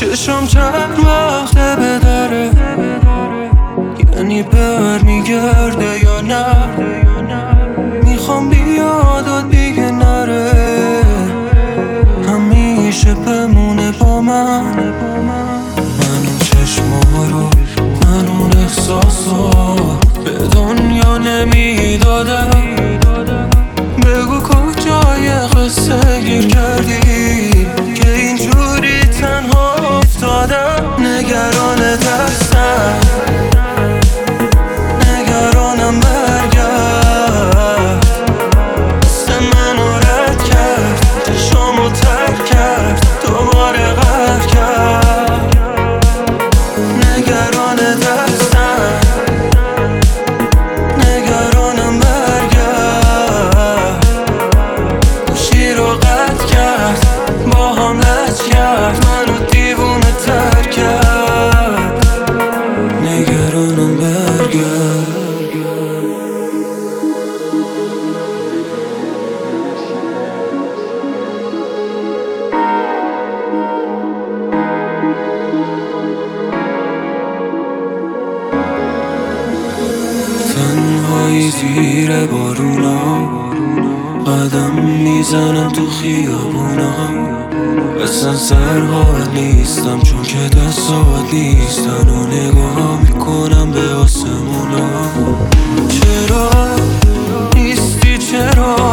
چشم چند وقته به دره، یعنی برمیگرده یا نه؟ میخوام بیاد و دیگه نره، همیشه بمونه با من. من اون چشما رو، من اون احساسات به دنیا نمیدادم. بگو کجای قصه گیر کردی که اینجوری تنها افتادم. نگران دستم، نگرانم برگرد. دست منو رد کرد، چشامو ترک کرد، دوباره قهر کرد. نگران دستم، نگرانم برگرد. گوشی رو قطع کرد، با هم لج کرد، منو دیوونه تر کرد. نگرانم برگرد. تنهایی زیر بارونا، قدم میزنم تو خیابونا. اصلا سرحال نیستم چون که دستات نیستن و نگاه میکنم به آسمونا. چرا نیستی؟ چرا